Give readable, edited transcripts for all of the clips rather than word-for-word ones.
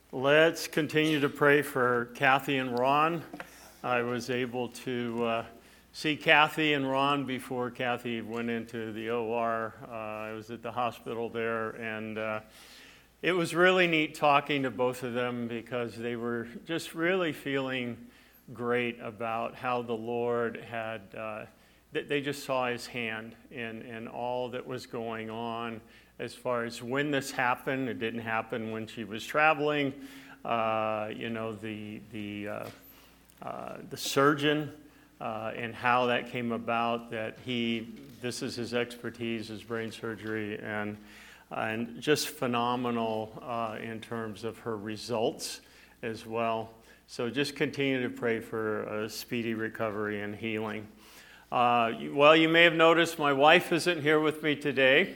Let's continue to pray for Kathy and Ron. I was able to see Kathy and Ron before Kathy went into the OR. I was at the hospital there, and it was really neat talking to both of them because they were just really feeling great about how the Lord had, they just saw his hand in all that was going on. As far as when this happened, it didn't happen when she was traveling. The surgeon and how that came about. This is his expertise, his brain surgery, and just phenomenal in terms of her results as well. So just continue to pray for a speedy recovery and healing. Well, you may have noticed my wife isn't here with me today.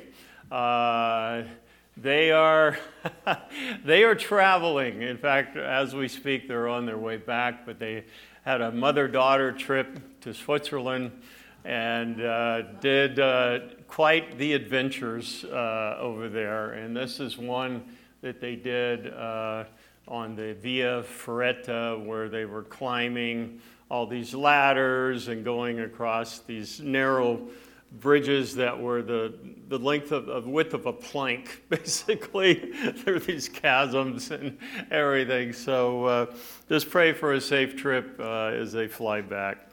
They are traveling. In fact, as we speak, they're on their way back, but they had a mother-daughter trip to Switzerland and did quite the adventures over there. And this is one that they did on the Via Ferrata, where they were climbing all these ladders and going across these narrow bridges that were the width of a plank, basically, through these chasms and everything. So just pray for a safe trip as they fly back.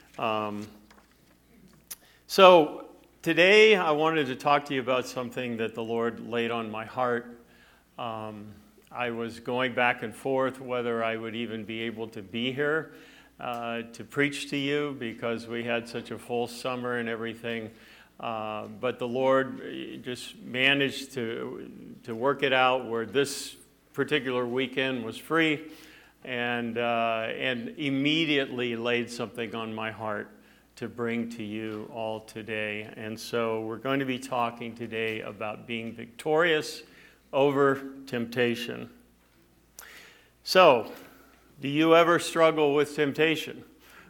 So today I wanted to talk to you about something that the Lord laid on my heart. I was going back and forth whether I would even be able to be here to preach to you because we had such a full summer and everything. But the Lord just managed to work it out where this particular weekend was free and immediately laid something on my heart to bring to you all today. And so we're going to be talking today about being victorious over temptation. So, do you ever struggle with temptation?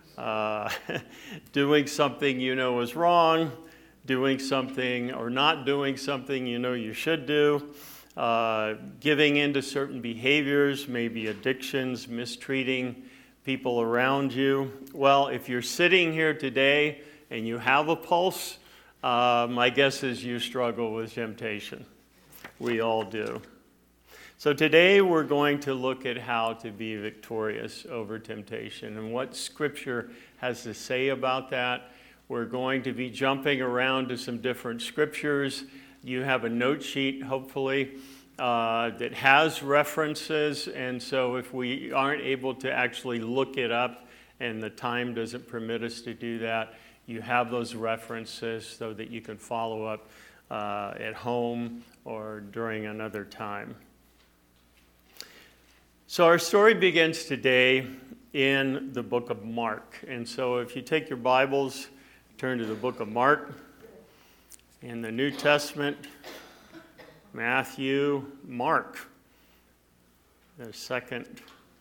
Doing something you know is wrong, doing something or not doing something you know you should do, giving into certain behaviors, maybe addictions, mistreating people around you. Well, if you're sitting here today and you have a pulse, my guess is you struggle with temptation. We all do. So today we're going to look at how to be victorious over temptation and what Scripture has to say about that. We're going to be jumping around to some different scriptures. You have a note sheet, hopefully, that has references. And so if we aren't able to actually look it up and the time doesn't permit us to do that, you have those references so that you can follow up at home or during another time. So our story begins today in the book of Mark. And so if you take your Bibles, turn to the book of Mark in the New Testament, Matthew, Mark, the second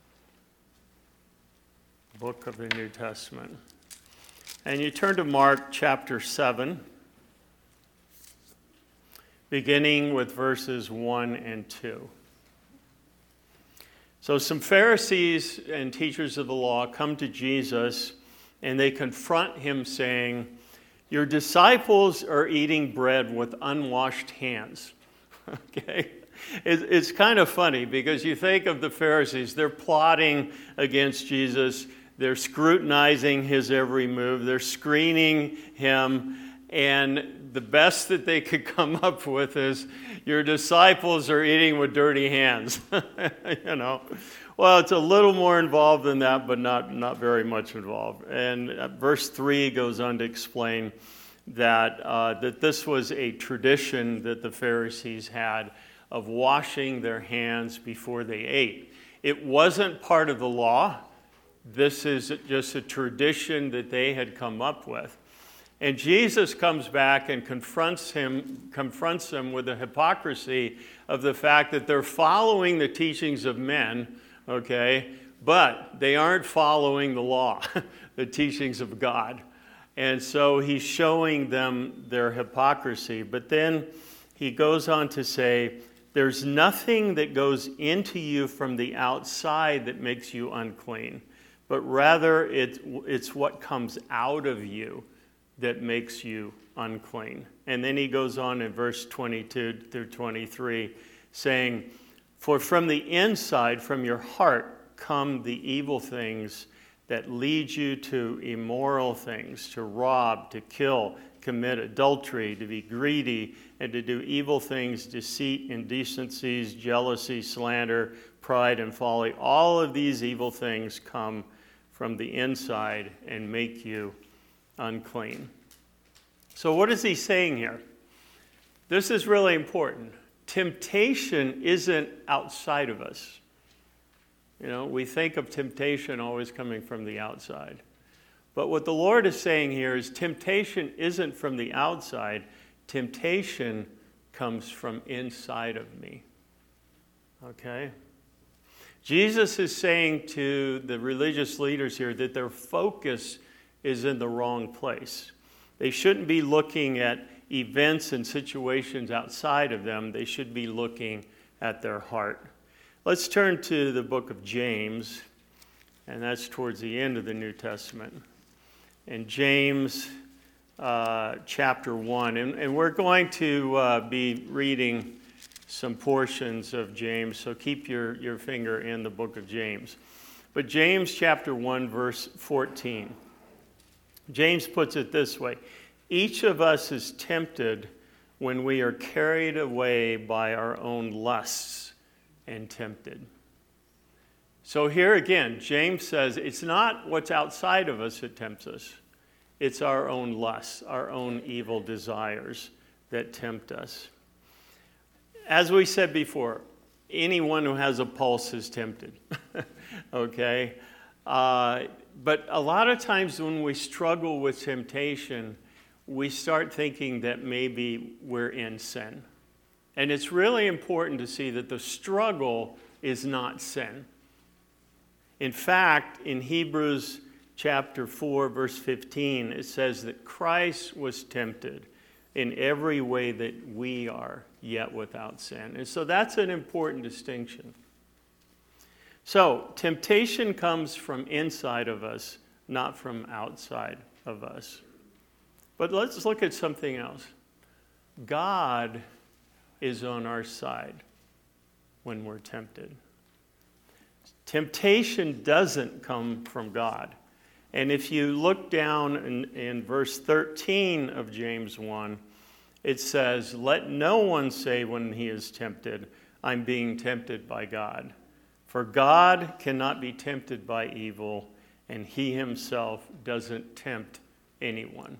book of the New Testament. And you turn to Mark chapter 7, beginning with verses 1 and 2. So some Pharisees and teachers of the law come to Jesus and they confront him saying, "Your disciples are eating bread with unwashed hands." Okay? It's kind of funny because you think of the Pharisees, they're plotting against Jesus, they're scrutinizing his every move, they're screening him, and the best that they could come up with is, "Your disciples are eating with dirty hands." Well, it's a little more involved than that, but not very much involved. And verse 3 goes on to explain that this was a tradition that the Pharisees had of washing their hands before they ate. It wasn't part of the law. This is just a tradition that they had come up with. And Jesus comes back and confronts them with the hypocrisy of the fact that they're following the teachings of men, okay, but they aren't following the law, the teachings of God. And so he's showing them their hypocrisy. But then he goes on to say, There's nothing that goes into you from the outside that makes you unclean, but rather it's what comes out of you that makes you unclean. And then he goes on in verse 22 through 23, saying, for from the inside, from your heart, come the evil things that lead you to immoral things, to rob, to kill, commit adultery, to be greedy, and to do evil things, deceit, indecencies, jealousy, slander, pride, and folly. All of these evil things come from the inside and make you unclean. So what is he saying here? This is really important. Temptation isn't outside of us. You know, we think of temptation always coming from the outside. But what the Lord is saying here is temptation isn't from the outside. Temptation comes from inside of me. Okay? Jesus is saying to the religious leaders here that their focus is in the wrong place. They shouldn't be looking at events and situations outside of them. They should be looking at their heart. Let's turn to the book of James, and that's towards the end of the New Testament. In James chapter 1, and we're going to be reading some portions of James, so keep your finger in the book of James. But James chapter 1, verse 14. James puts it this way: each of us is tempted when we are carried away by our own lusts and tempted. So here again, James says it's not what's outside of us that tempts us. It's our own lusts, our own evil desires that tempt us. As we said before, anyone who has a pulse is tempted. Okay? But a lot of times when we struggle with temptation, we start thinking that maybe we're in sin. And it's really important to see that the struggle is not sin. In fact, in Hebrews chapter 4, verse 15, it says that Christ was tempted in every way that we are, yet without sin. And so that's an important distinction. So, temptation comes from inside of us, not from outside of us. But let's look at something else. God is on our side when we're tempted. Temptation doesn't come from God. And if you look down in verse 13 of James 1, it says, let no one say when he is tempted, I'm being tempted by God. For God cannot be tempted by evil, and he himself doesn't tempt anyone.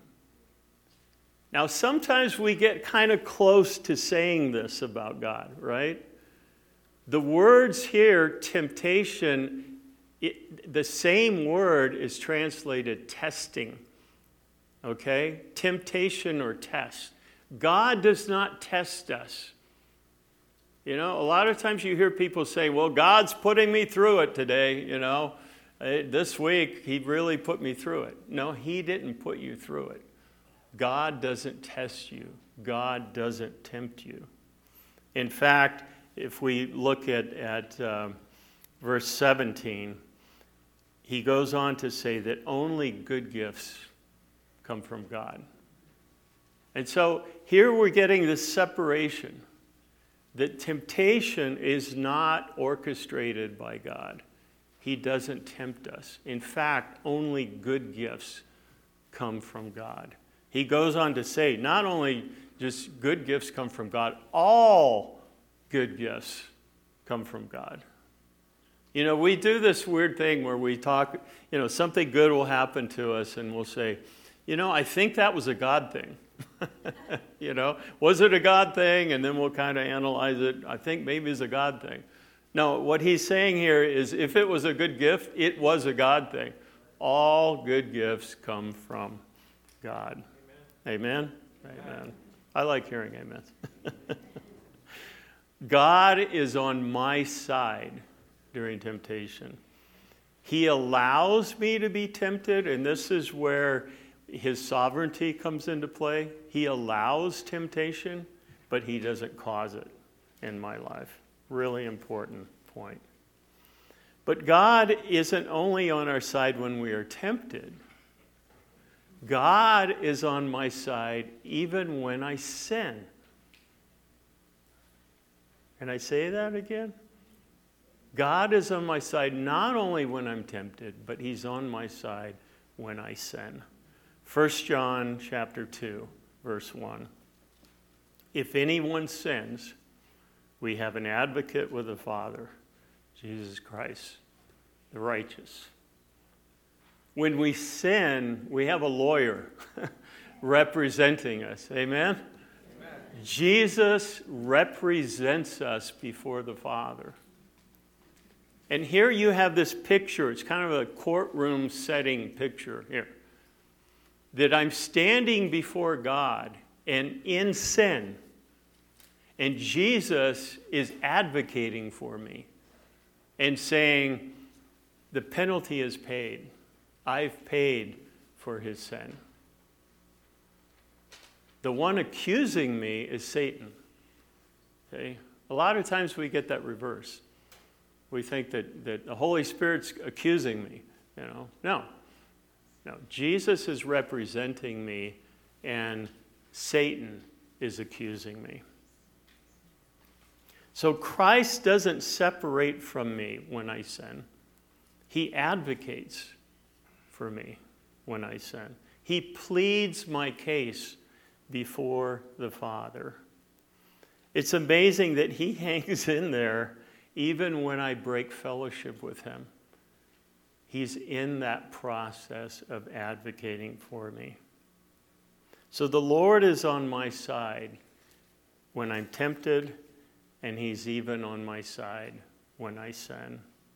Now, sometimes we get kind of close to saying this about God, right? The words here, temptation, the same word is translated testing, okay? Temptation or test. God does not test us. You know, a lot of times you hear people say, well, God's putting me through it today, you know. This week, he really put me through it. No, he didn't put you through it. God doesn't test you. God doesn't tempt you. In fact, if we look at verse 17, he goes on to say that only good gifts come from God. And so here we're getting this separation, that temptation is not orchestrated by God. He doesn't tempt us. In fact, only good gifts come from God. He goes on to say, not only just good gifts come from God, all good gifts come from God. You know, we do this weird thing where we talk, you know, something good will happen to us and we'll say, you know, I think that was a God thing. You know, was it a God thing? And then we'll kind of analyze it. I think maybe it's a God thing. No, what he's saying here is if it was a good gift, it was a God thing. All good gifts come from God. Amen? Amen. I like hearing amen. God is on my side during temptation. He allows me to be tempted, and this is where his sovereignty comes into play. He allows temptation, but he doesn't cause it. in my life. Really important point. But God isn't only on our side when we are tempted. God is on my side even when I sin. Can I say that again? God is on my side not only when I'm tempted, but he's on my side when I sin. 1 John chapter 2, verse 1. If anyone sins, we have an advocate with the Father, Jesus Christ, the righteous. When we sin, we have a lawyer representing us. Amen? Amen? Jesus represents us before the Father. And here you have this picture. It's kind of a courtroom setting picture here. That I'm standing before God and in sin. And Jesus is advocating for me and saying, the penalty is paid. I've paid for his sin. The one accusing me is Satan. Okay? A lot of times we get that reversed. We think that the Holy Spirit's accusing me. No. Jesus is representing me, and Satan is accusing me. So Christ doesn't separate from me when I sin. He advocates for me when I sin. He pleads my case before the Father. It's amazing that he hangs in there even when I break fellowship with him. He's in that process of advocating for me. So the Lord is on my side when I'm tempted, and he's even on my side when I sin.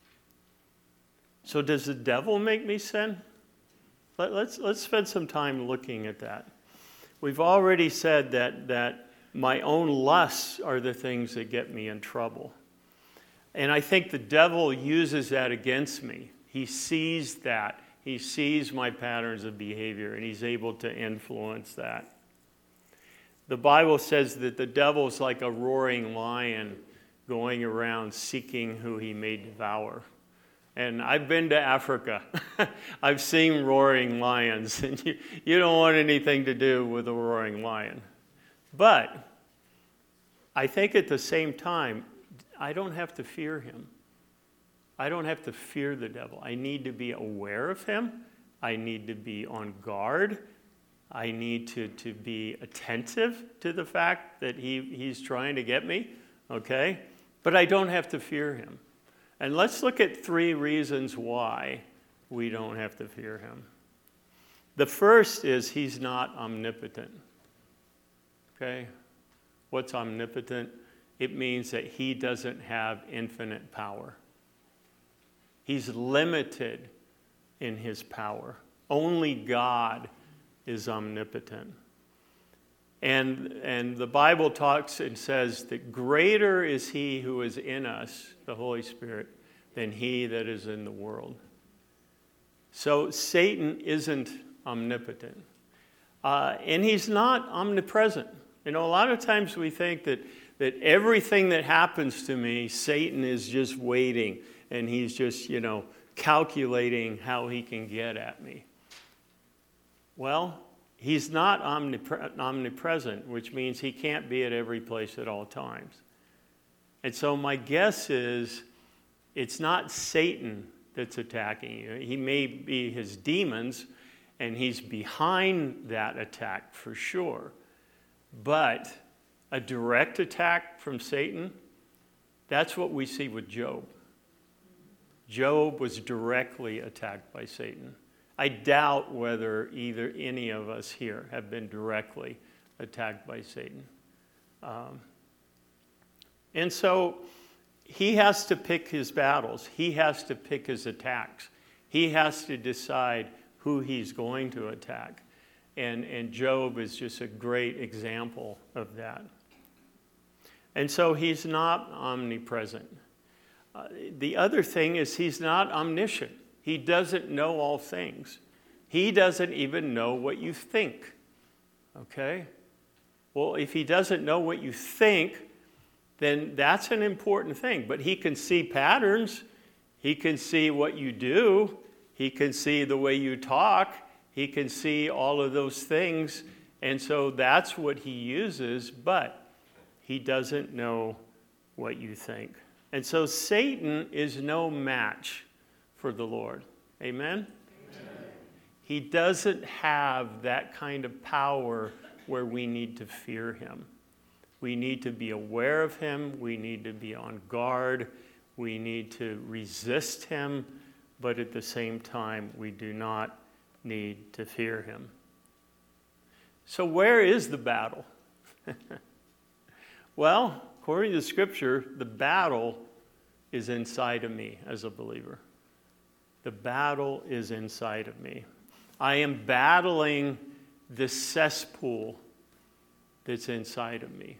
So does the devil make me sin? Let's spend some time looking at that. We've already said that my own lusts are the things that get me in trouble. And I think the devil uses that against me. He sees that. He sees my patterns of behavior, and he's able to influence that. The Bible says that the devil is like a roaring lion going around seeking who he may devour. And I've been to Africa. I've seen roaring lions, and you don't want anything to do with a roaring lion. But I think at the same time, I don't have to fear him. I don't have to fear the devil. I need to be aware of him. I need to be on guard. I need to be attentive to the fact that he's trying to get me, okay? But I don't have to fear him. And let's look at 3 reasons why we don't have to fear him. The first is he's not omnipotent, okay? What's omnipotent? It means that he doesn't have infinite power. He's limited in his power. Only God is omnipotent. And the Bible talks and says that greater is he who is in us, the Holy Spirit, than he that is in the world. So Satan isn't omnipotent. And he's not omnipresent. A lot of times we think that everything that happens to me, Satan is just waiting, and he's just, calculating how he can get at me. Well, he's not omnipresent, which means he can't be at every place at all times. And so my guess is it's not Satan that's attacking you. He may be his demons, and he's behind that attack for sure. But a direct attack from Satan, that's what we see with Job. Job was directly attacked by Satan. I doubt whether any of us here have been directly attacked by Satan. And so he has to pick his battles. He has to pick his attacks. He has to decide who he's going to attack. And Job is just a great example of that. And so he's not omnipresent. The other thing is he's not omniscient. He doesn't know all things. He doesn't even know what you think. Okay? Well, if he doesn't know what you think, then that's an important thing. But he can see patterns. He can see what you do. He can see the way you talk. He can see all of those things. And so that's what he uses, but he doesn't know what you think. And so Satan is no match for the Lord. Amen? Amen. He doesn't have that kind of power where we need to fear him. We need to be aware of him. We need to be on guard. We need to resist him. But at the same time, we do not need to fear him. So where is the battle? Well, according to Scripture, the battle is inside of me as a believer. The battle is inside of me. I am battling the cesspool that's inside of me.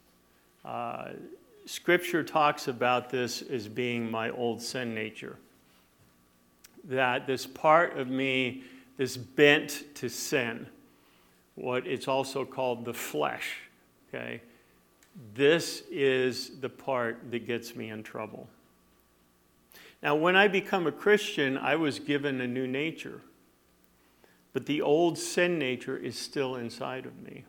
Scripture talks about this as being my old sin nature. That this part of me, this bent to sin, what it's also called the flesh, okay? This is the part that gets me in trouble. Now, when I become a Christian, I was given a new nature. But the old sin nature is still inside of me.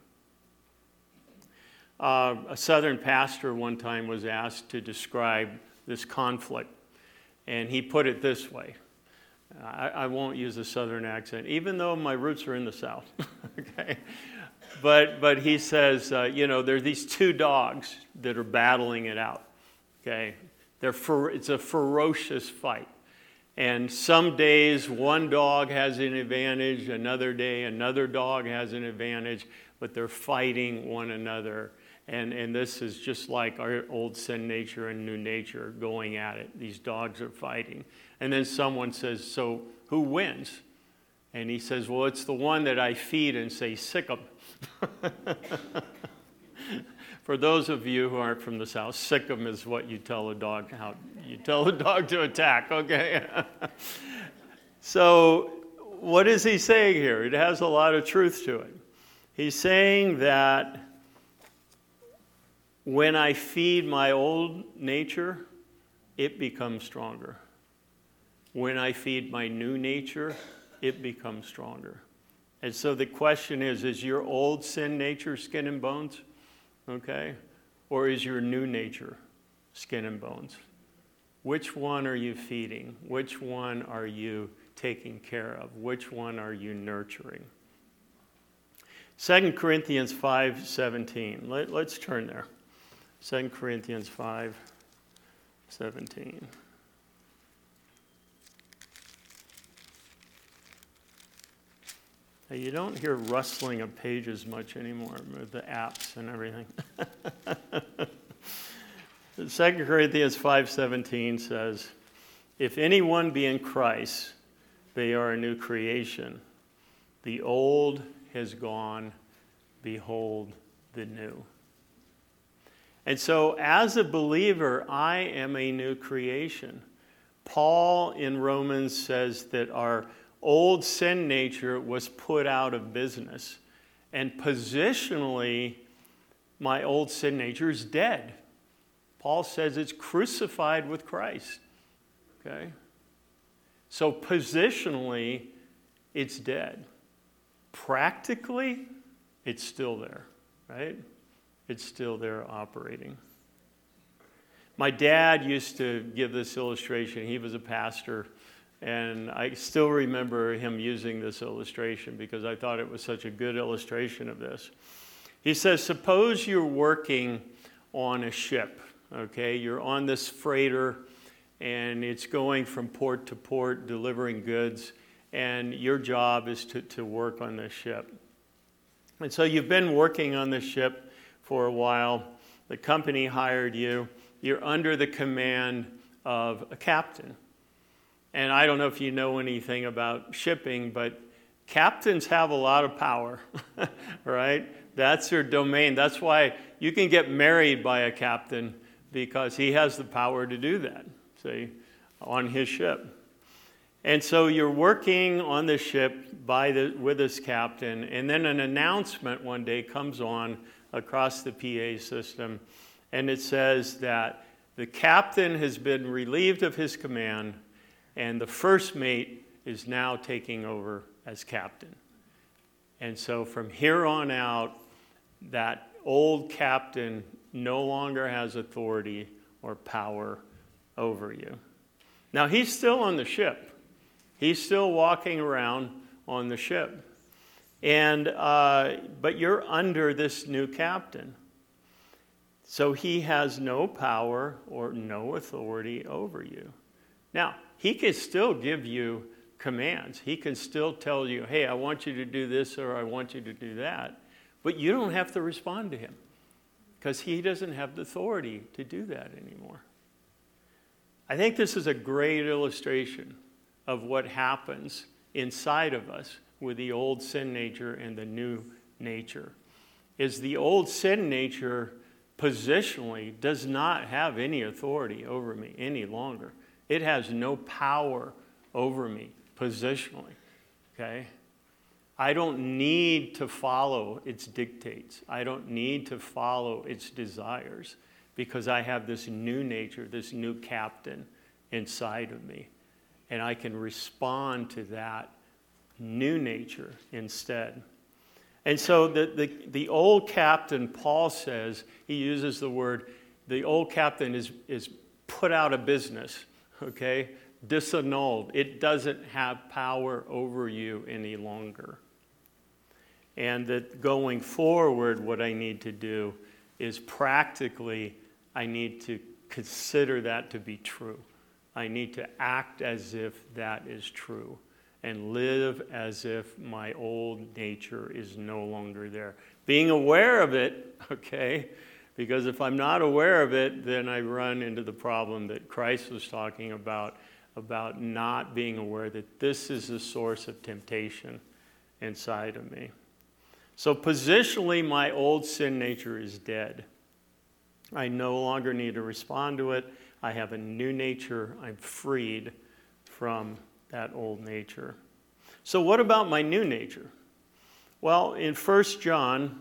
A Southern pastor one time was asked to describe this conflict, and he put it this way. I won't use a Southern accent, even though my roots are in the South. Okay, but he says, there are these two dogs that are battling it out. Okay, it's a ferocious fight, and some days one dog has an advantage, another day another dog has an advantage, but they're fighting one another. And this is just like our old sin nature and new nature going at it. These dogs are fighting. And then someone says, so who wins? And he says, well, it's the one that I feed and say, sick 'em. For those of you who aren't from the South, sick 'em is what you tell a dog how you tell a dog to attack, okay? So what is he saying here? It has a lot of truth to it. He's saying that when I feed my old nature, it becomes stronger. When I feed my new nature, it becomes stronger. And so the question is your old sin nature skin and bones? Okay? Or is your new nature skin and bones? Which one are you feeding? Which one are you taking care of? Which one are you nurturing? 2 Corinthians 5:17. Let's turn there. 2 Corinthians 5:17. Now, you don't hear rustling of pages much anymore with the apps and everything. 2 Corinthians 5:17 says, if anyone be in Christ, they are a new creation. The old has gone, behold the new. And so as a believer, I am a new creation. Paul in Romans says that our old sin nature was put out of business. And positionally, my old sin nature is dead. Paul says it's crucified with Christ. Okay? So positionally, it's dead. Practically, it's still there, right? It's still there operating. My dad used to give this illustration. He was a pastor, and I still remember him using this illustration because I thought it was such a good illustration of this. He says, suppose you're working on a ship, okay? You're on this freighter, and it's going from port to port, delivering goods, and your job is to work on this ship. And so you've been working on this ship for a while. The company hired you. You're under the command of a captain. And I don't know if you know anything about shipping, but captains have a lot of power, right? That's their domain. That's why you can get married by a captain because he has the power to do that, see, on his ship. And so you're working on the ship with this captain, and then an announcement one day comes on across the PA system, And it says that the captain has been relieved of his command, and the first mate is now taking over as captain. And so from here on out, that old captain no longer has authority or power over you. Now, he's still on the ship. He's still walking around on the ship. And but you're under this new captain. So he has no power or no authority over you. Now, he can still give you commands. He can still tell you, hey, I want you to do this or I want you to do that. But you don't have to respond to him because he doesn't have the authority to do that anymore. I think this is a great illustration of what happens inside of us with the old sin nature and the new nature. Is the old sin nature positionally does not have any authority over me any longer. It has no power over me positionally, okay? I don't need to follow its dictates. I don't need to follow its desires because I have this new nature, this new captain inside of me. And I can respond to that new nature instead. And so the old captain, Paul says, he uses the word, the old captain is put out of business, okay? Disannulled. It doesn't have power over you any longer. And that going forward, what I need to do is practically, I need to consider that to be true. I need to act as if that is true and live as if my old nature is no longer there. Being aware of it, okay, because if I'm not aware of it, then I run into the problem that Christ was talking about not being aware that this is the source of temptation inside of me. So positionally, my old sin nature is dead. I no longer need to respond to it. I have a new nature. I'm freed from that old nature. So what about my new nature? Well, in 1 John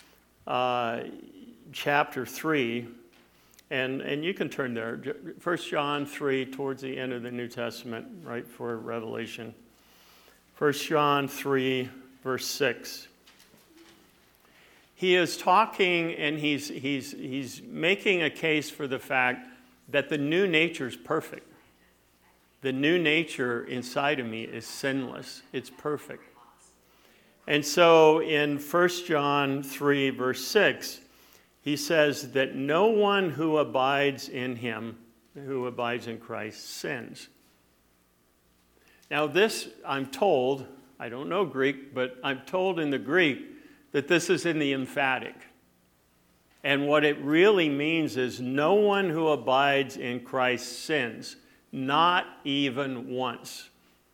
chapter 3, and you can turn there, 1 John 3, towards the end of the New Testament, right before Revelation. 1 John 3, verse 6. He is talking and he's making a case for the fact that the new nature is perfect. The new nature inside of me is sinless. It's perfect. And so in 1 John 3, verse 6, he says that no one who abides in him, who abides in Christ, sins. Now this, I'm told, I don't know Greek, but I'm told in the Greek that this is in the emphatic. And what it really means is no one who abides in Christ sins, not even once.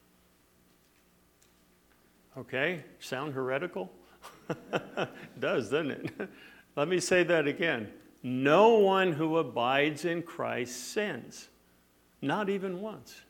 Okay, sound heretical? It does, doesn't it? Let me say that again. No one who abides in Christ sins, not even once.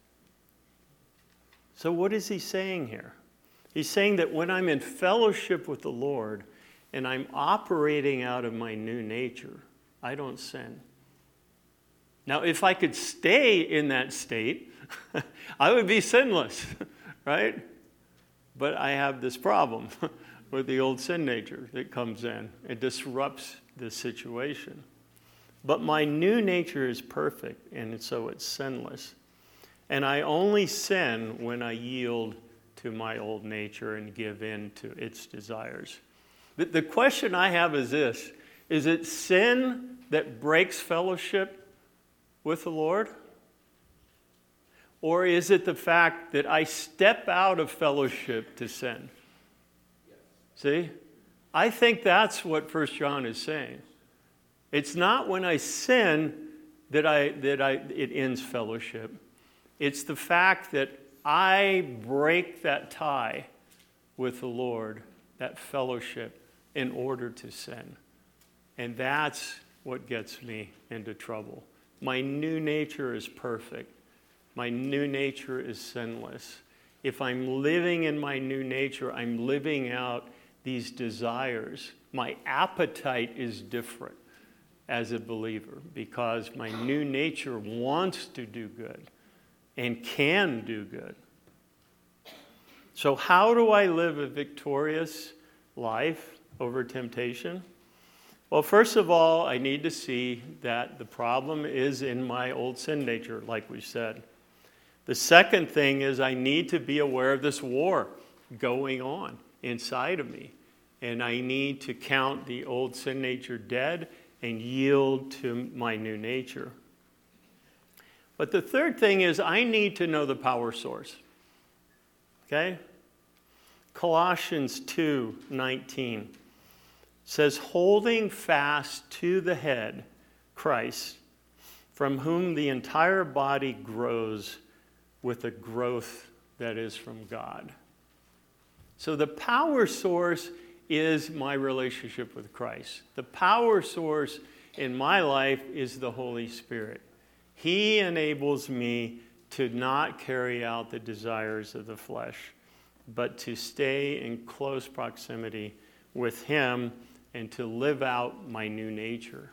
So what is he saying here? He's saying that when I'm in fellowship with the Lord and I'm operating out of my new nature, I don't sin. Now, if I could stay in that state, I would be sinless, right? But I have this problem with the old sin nature that comes in. It disrupts the situation. But my new nature is perfect, and so it's sinless. And I only sin when I yield to my old nature and give in to its desires. The question I have is this: is it sin that breaks fellowship with the Lord? Or is it the fact that I step out of fellowship to sin? See? I think that's what 1 John is saying. It's not when I sin that it ends fellowship. It's the fact that I break that tie with the Lord, that fellowship, in order to sin. And that's what gets me into trouble. My new nature is perfect. My new nature is sinless. If I'm living in my new nature, I'm living out these desires. My appetite is different. as a believer because my new nature wants to do good and can do good. So how do I live a victorious life over temptation? Well, first of all, I need to see that the problem is in my old sin nature, like we said. The second thing is I need to be aware of this war going on inside of me. And I need to count the old sin nature dead and yield to my new nature. But the third thing is I need to know the power source. Okay? Colossians 2:19 says, holding fast to the head, Christ, from whom the entire body grows with a growth that is from God. So the power source is my relationship with Christ. The power source in my life is the Holy Spirit. He enables me to not carry out the desires of the flesh, but to stay in close proximity with Him and to live out my new nature.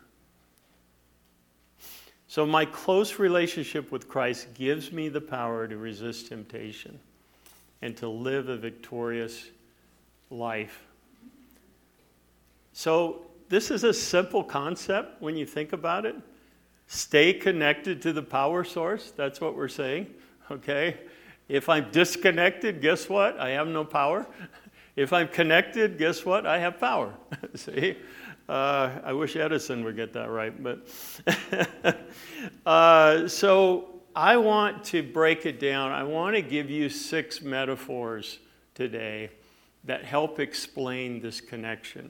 So my close relationship with Christ gives me the power to resist temptation and to live a victorious life. So this is a simple concept when you think about it. Stay connected to the power source. That's what we're saying, okay? If I'm disconnected, guess what? I have no power. If I'm connected, guess what? I have power. See? I wish Edison would get that right. But so I want to break it down. I want to give you 6 metaphors today that help explain this connection.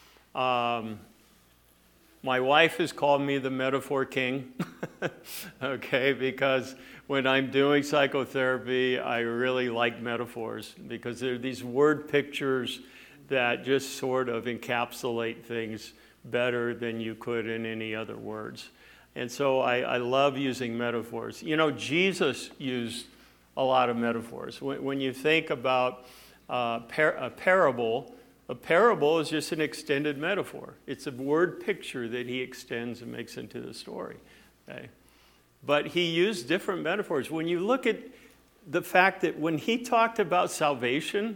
My wife has called me the metaphor king, okay, because when I'm doing psychotherapy, I really like metaphors because they're these word pictures that just sort of encapsulate things better than you could in any other words. And so I love using metaphors. You know, Jesus used a lot of metaphors. When you think about a parable is just an extended metaphor. It's a word picture that he extends and makes into the story. Okay? But he used different metaphors. When you look at the fact that when he talked about salvation,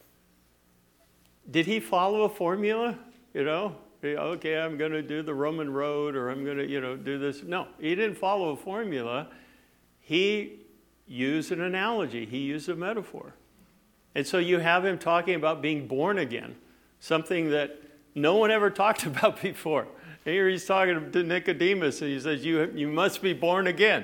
did he follow a formula? You know, okay, I'm going to do the Roman road or I'm going to, do this. No, he didn't follow a formula. He used an analogy. He used a metaphor. And so you have him talking about being born again, something that no one ever talked about before. And here he's talking to Nicodemus, and he says, you must be born again,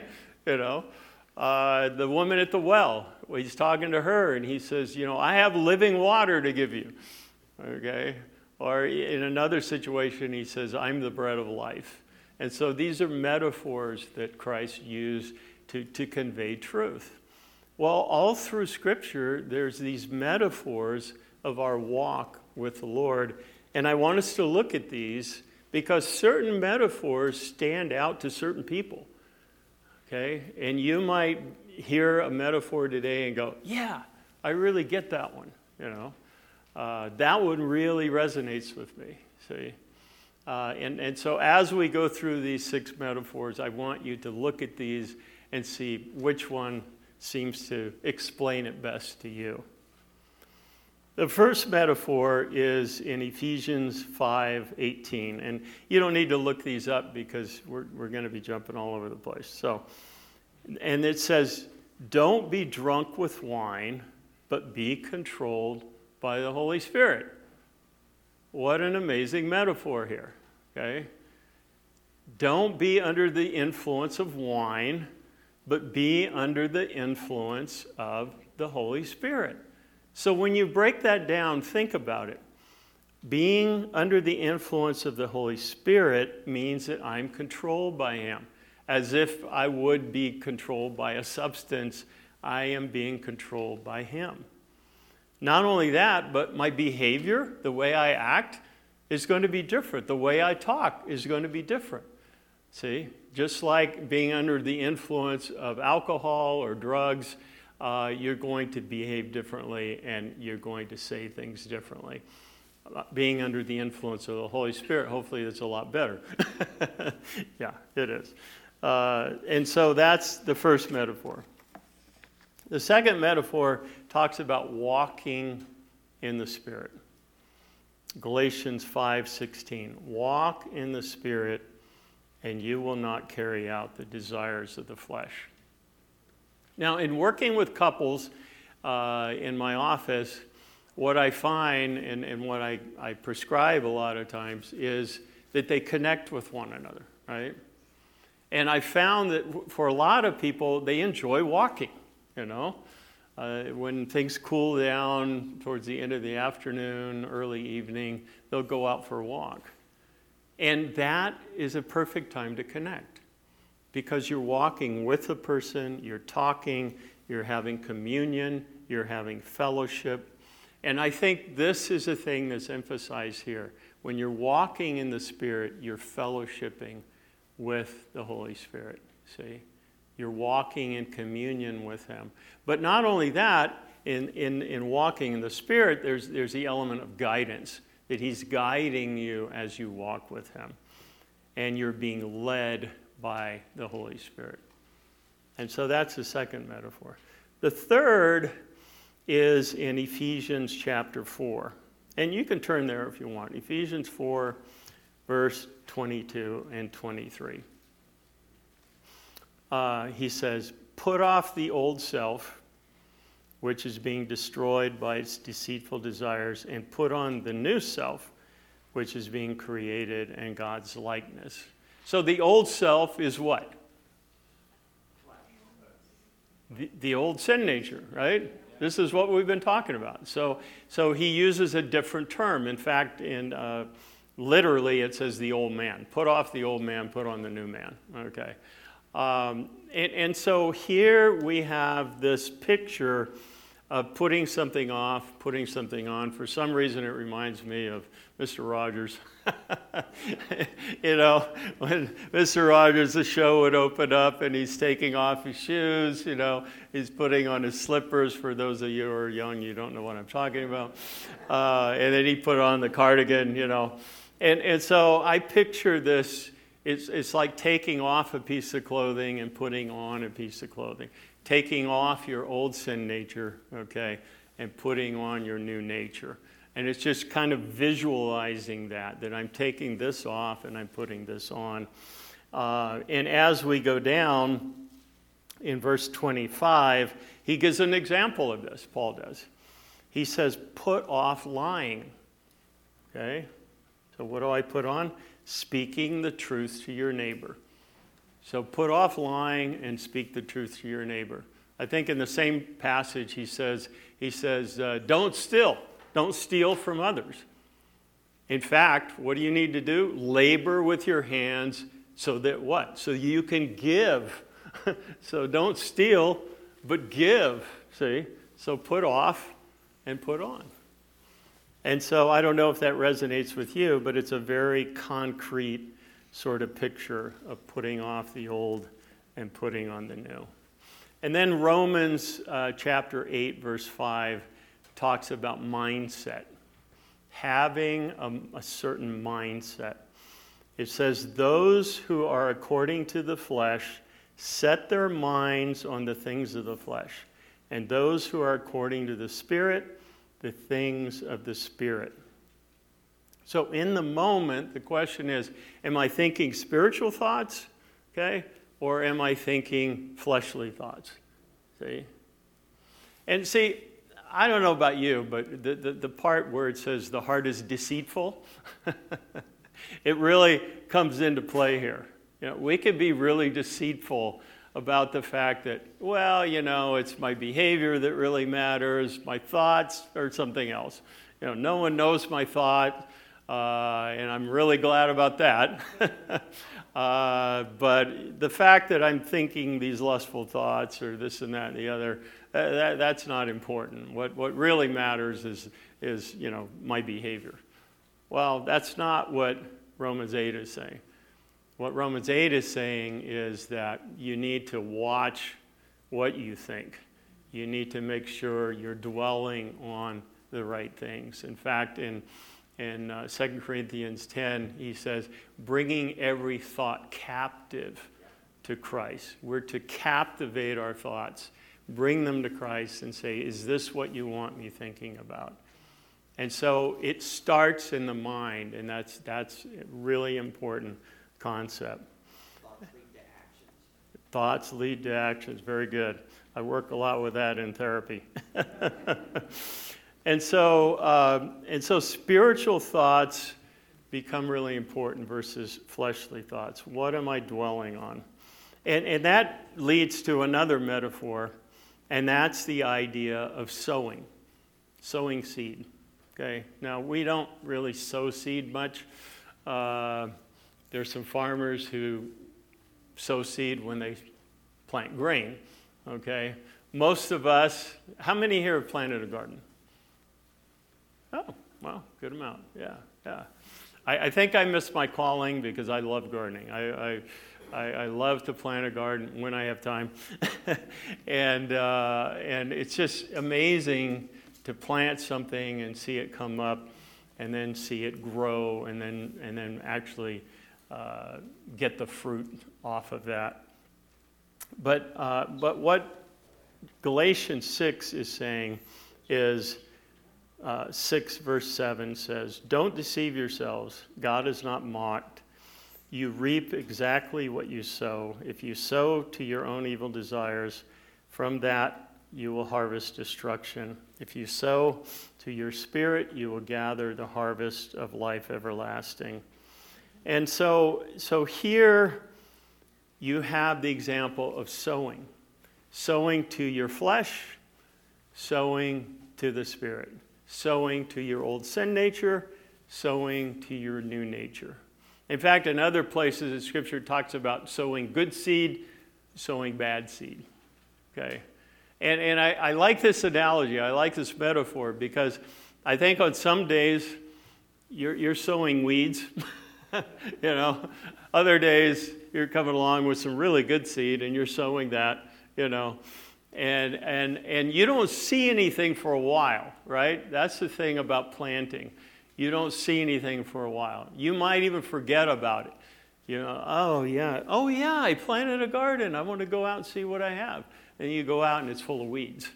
The woman at the well, he's talking to her, and he says, I have living water to give you, okay? Or in another situation, he says, I'm the bread of life. And so these are metaphors that Christ used to convey truth. Well, all through Scripture, there's these metaphors of our walk with the Lord. And I want us to look at these because certain metaphors stand out to certain people. Okay? And you might hear a metaphor today and go, yeah, I really get that one. That one really resonates with me. See? And so as we go through these 6 metaphors, I want you to look at these and see which one seems to explain it best to you. The first metaphor is in Ephesians 5:18, and you don't need to look these up because we're going to be jumping all over the place. So, and it says, "Don't be drunk with wine, but be controlled by the Holy Spirit." What an amazing metaphor here. Okay, don't be under the influence of wine, but be under the influence of the Holy Spirit. So when you break that down, think about it. Being under the influence of the Holy Spirit means that I'm controlled by Him. As if I would be controlled by a substance, I am being controlled by Him. Not only that, but my behavior, the way I act, is going to be different. The way I talk is going to be different. See? Just like being under the influence of alcohol or drugs, you're going to behave differently and you're going to say things differently. being under the influence of the Holy Spirit. Hopefully it's a lot better. Yeah, it is. And so that's the first metaphor. The second metaphor talks about walking in the Spirit. Galatians 5:16. Walk in the Spirit, and you will not carry out the desires of the flesh. Now, in working with couples in my office, what I find and what I prescribe a lot of times is that they connect with one another, right? And I found that for a lot of people, they enjoy walking, you know. When things cool down towards the end of the afternoon, early evening, they'll go out for a walk. And that is a perfect time to connect because you're walking with the person, you're talking, you're having communion, you're having fellowship. And I think this is a thing that's emphasized here. When you're walking in the Spirit, you're fellowshipping with the Holy Spirit, see? You're walking in communion with Him. But not only that, in walking in the Spirit, there's the element of guidance, that He's guiding you as you walk with Him. And you're being led by the Holy Spirit. And so that's the second metaphor. The third is in Ephesians chapter 4. And you can turn there if you want. Ephesians 4, verse 22 and 23. He says, put off the old self, which is being destroyed by its deceitful desires, and put on the new self, which is being created in God's likeness. So the old self is what? The old sin nature, right? This is what we've been talking about. So he uses a different term. In fact, literally it says the old man. Put off the old man, put on the new man. Okay. And so here we have this picture of putting something off, putting something on. For some reason, it reminds me of Mr. Rogers. You know, when Mr. Rogers, the show would open up and he's taking off his shoes, you know, he's putting on his slippers. For those of you who are young, you don't know what I'm talking about. And then he put on the cardigan, you know. And so I picture this, it's like taking off a piece of clothing and putting on a piece of clothing. Taking off your old sin nature, okay, and putting on your new nature. And it's just kind of visualizing that I'm taking this off and I'm putting this on. And as we go down in verse 25, he gives an example of this, Paul does. He says, put off lying. Okay? So what do I put on? Speaking the truth to your neighbor. So put off lying and speak the truth to your neighbor. I think in the same passage he says, don't steal. Don't steal from others. In fact, what do you need to do? Labor with your hands so that what? So you can give. So don't steal, but give. See? So put off and put on. And so I don't know if that resonates with you, but it's a very concrete sort of picture of putting off the old and putting on the new. And then Romans chapter 8, verse 5 talks about mindset, having a certain mindset. It says, those who are according to the flesh set their minds on the things of the flesh, and those who are according to the Spirit, the things of the Spirit. So in the moment, the question is, am I thinking spiritual thoughts, okay, or am I thinking fleshly thoughts? See? And see, I don't know about you, but the part where it says the heart is deceitful, it really comes into play here. You know, we can be really deceitful about the fact that, well, you know, it's my behavior that really matters, my thoughts or something else. You know, no one knows my thought, and I'm really glad about that. But the fact that I'm thinking these lustful thoughts or this and that and the other, that's not important. What really matters is you know, my behavior. Well, that's not what Romans 8 is saying. What Romans 8 is saying is that you need to watch what you think. You need to make sure you're dwelling on the right things. In fact, in in 2 Corinthians 10, he says, bringing every thought captive to Christ. We're to captivate our thoughts, bring them to Christ and say, is this what you want me thinking about? And so it starts in the mind, and that's a really important concept. Thoughts lead to actions. Very good. I work a lot with that in therapy. And so spiritual thoughts become really important versus fleshly thoughts. What am I dwelling on? And that leads to another metaphor, and that's the idea of sowing seed. Okay. Now, we don't really sow seed much. There's some farmers who sow seed when they plant grain. Okay. Most of us, how many here have planted a garden? Oh, well, good amount. Yeah. I think I missed my calling because I love gardening. I love to plant a garden when I have time. and it's just amazing to plant something and see it come up and then see it grow and then actually get the fruit off of that. But what Galatians 6 is saying is 6 verse 7 says, don't deceive yourselves. God is not mocked. You reap exactly what you sow. If you sow to your own evil desires, from that you will harvest destruction. If you sow to your spirit, you will gather the harvest of life everlasting. And so here you have the example of sowing. Sowing to your flesh, sowing to the spirit. Sowing to your old sin nature, sowing to your new nature. In fact, in other places in Scripture, it talks about sowing good seed, sowing bad seed. Okay? And I like this analogy. I like this metaphor because I think on some days you're sowing weeds. Other days you're coming along with some really good seed and you're sowing that, And you don't see anything for a while, right? That's the thing about planting. You don't see anything for a while. You might even forget about it. Oh yeah, I planted a garden. I want to go out and see what I have. And you go out and it's full of weeds.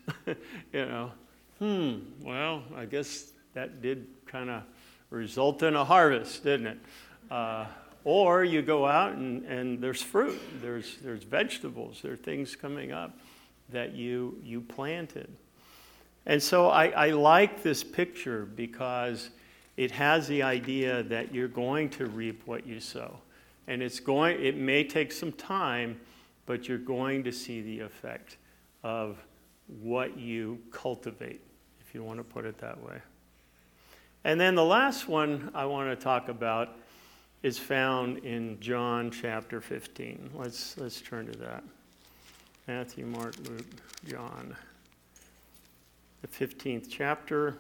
Well, I guess that did kind of result in a harvest, didn't it? Or you go out and there's fruit, there's vegetables, there are things coming up that you planted. And so I like this picture because it has the idea that you're going to reap what you sow. And it may take some time, but you're going to see the effect of what you cultivate, if you want to put it that way. And then the last one I want to talk about is found in John chapter 15. Let's turn to that. Matthew, Mark, Luke, John. The 15th chapter.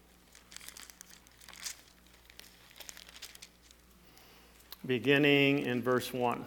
Beginning in verse 1.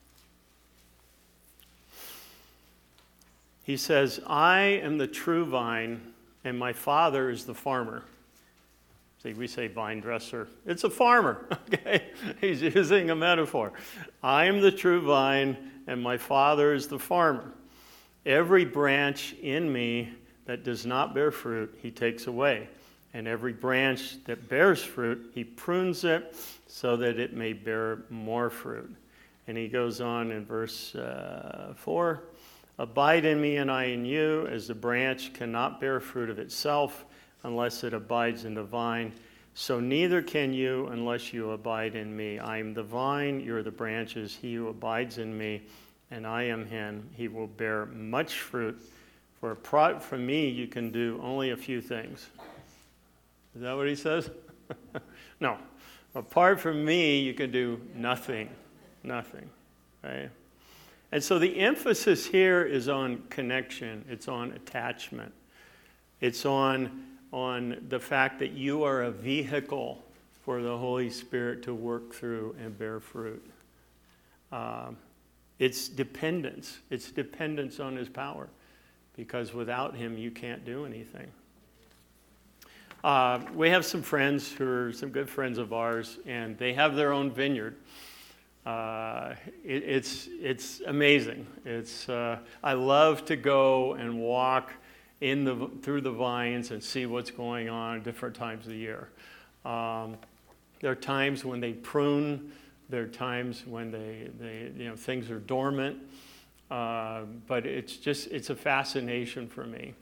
He says, I am the true vine, and my Father is the farmer. See, we say vine dresser. It's a farmer, okay? He's using a metaphor. I am the true vine, and my Father is the farmer. Every branch in me that does not bear fruit, he takes away. And every branch that bears fruit, he prunes it so that it may bear more fruit. And he goes on in verse 4, abide in me and I in you, as the branch cannot bear fruit of itself unless it abides in the vine. So neither can you unless you abide in me. I am the vine, you are the branches. He who abides in me, and I am him, he will bear much fruit. For apart from me, you can do only a few things. Is that what he says? No. Apart from me, you can do nothing. Nothing. Right? And so the emphasis here is on connection. It's on attachment. It's on the fact that you are a vehicle for the Holy Spirit to work through and bear fruit. It's dependence. It's dependence on his power. Because without him, you can't do anything. We have some friends who are some good friends of ours, and they have their own vineyard. It's amazing. I love to go and walk through the vines and see what's going on at different times of the year. There are times when they prune. There are times when things are dormant. But it's a fascination for me.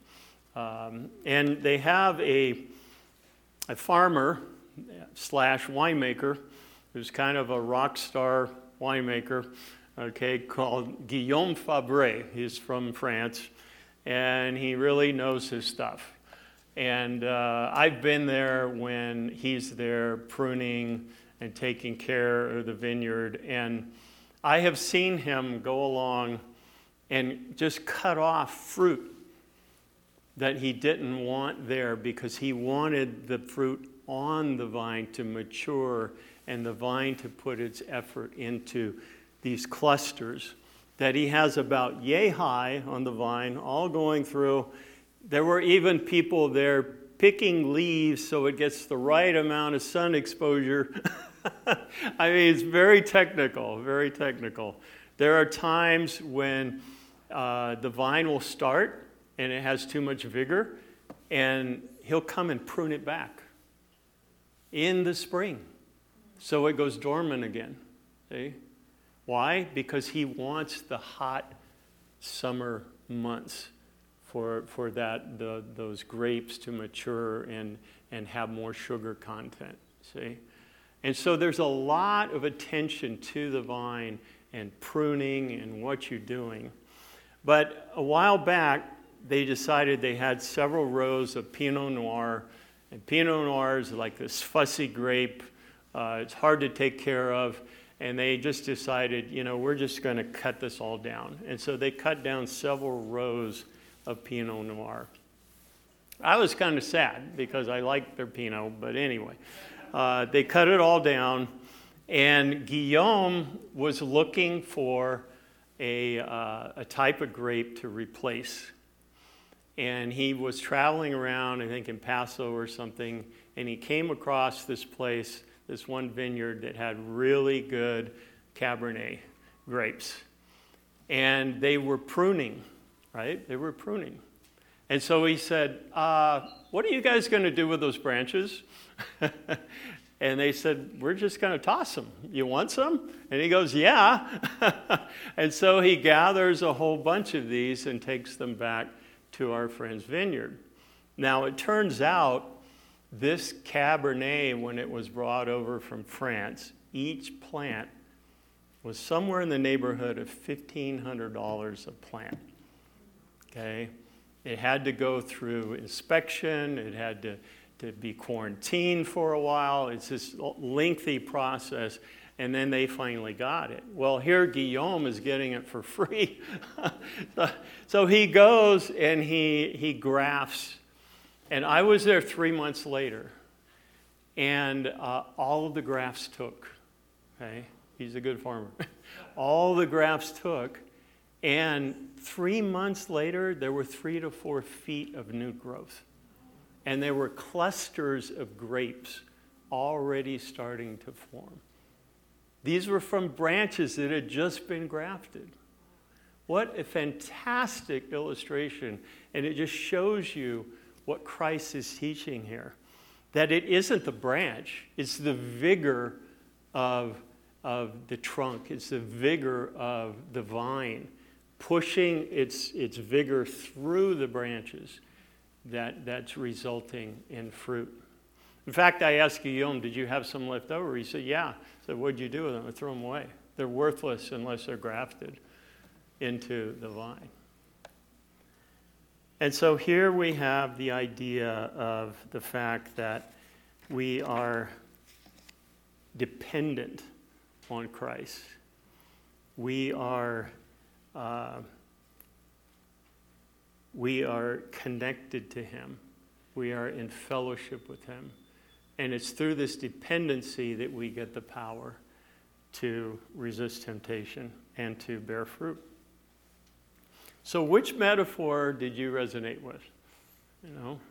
And they have a farmer / winemaker who's kind of a rock star winemaker, okay, called Guillaume Fabre. He's from France, and he really knows his stuff. And I've been there when he's there pruning and taking care of the vineyard, and I have seen him go along and just cut off fruit that he didn't want there because he wanted the fruit on the vine to mature and the vine to put its effort into these clusters that he has about yay high on the vine, all going through. There were even people there picking leaves so it gets the right amount of sun exposure. I mean, it's very technical, very technical. There are times when the vine will start and it has too much vigor, and he'll come and prune it back in the spring so it goes dormant again. See? Why? Because he wants the hot summer months for those grapes to mature and have more sugar content. See? And so there's a lot of attention to the vine and pruning and what you're doing. But a while back, they decided they had several rows of Pinot Noir. And Pinot Noir is like this fussy grape. It's hard to take care of. And they just decided, we're just going to cut this all down. And so they cut down several rows of Pinot Noir. I was kind of sad because I liked their Pinot, but anyway. They cut it all down, and Guillaume was looking for a type of grape to replace. And he was traveling around, I think in Paso or something, and he came across this place, this one vineyard that had really good Cabernet grapes. And they were pruning, right? They were pruning. And so he said, what are you guys going to do with those branches? And they said, we're just going to toss them. You want some? And he goes, yeah. And so he gathers a whole bunch of these and takes them back to our friend's vineyard. Now, it turns out this Cabernet, when it was brought over from France, each plant was somewhere in the neighborhood of $1,500 a plant. Okay? It had to go through inspection. It had to be quarantined for a while. It's this lengthy process, and then they finally got it. Well, here Guillaume is getting it for free. So he goes and he grafts. And I was there 3 months later, and all of the grafts took. Okay? He's a good farmer. All the grafts took, and 3 months later, there were 3 to 4 feet of new growth. And there were clusters of grapes already starting to form. These were from branches that had just been grafted. What a fantastic illustration. And it just shows you what Christ is teaching here. That it isn't the branch, it's the vigor of the trunk, it's the vigor of the vine, pushing its vigor through the branches that's resulting in fruit. In fact, I asked Guillaume, did you have some left over? He said, yeah. I said, what'd you do with them? I threw them away. They're worthless unless they're grafted into the vine. And so here we have the idea of the fact that we are dependent on Christ. We are connected to Him. We are in fellowship with Him. And it's through this dependency that we get the power to resist temptation and to bear fruit. So which metaphor did you resonate with?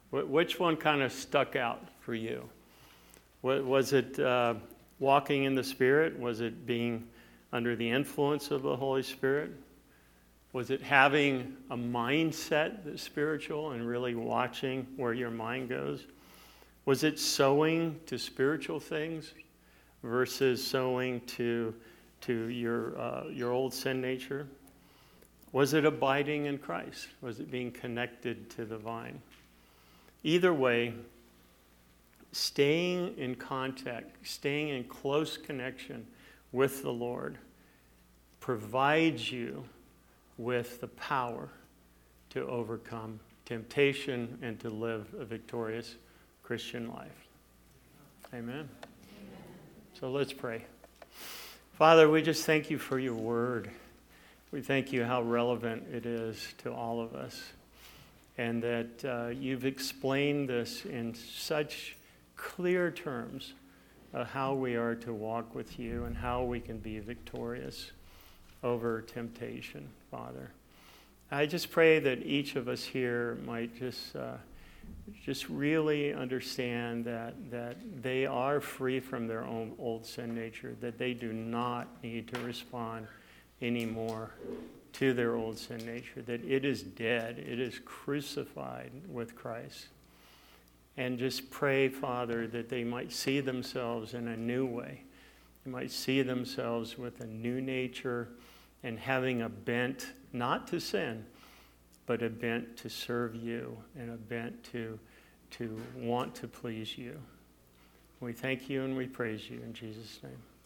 Which one kind of stuck out for you? Was it walking in the Spirit? Was it being under the influence of the Holy Spirit? Was it having a mindset that's spiritual and really watching where your mind goes? Was it sowing to spiritual things versus sowing to your old sin nature? Was it abiding in Christ? Was it being connected to the vine? Either way, staying in contact, staying in close connection with the Lord provides you with the power to overcome temptation and to live a victorious Christian life. Amen. So let's pray. Father, we just thank you for your word. We thank you how relevant it is to all of us, and that you've explained this in such clear terms of how we are to walk with you and how we can be victorious over temptation, Father. I just pray that each of us here might just really understand that they are free from their own old sin nature, that they do not need to respond anymore to their old sin nature, that it is dead, it is crucified with Christ. And just pray, Father, that they might see themselves in a new way. They might see themselves with a new nature and having a bent, not to sin, but a bent to serve you and a bent to want to please you. We thank you and we praise you in Jesus' name.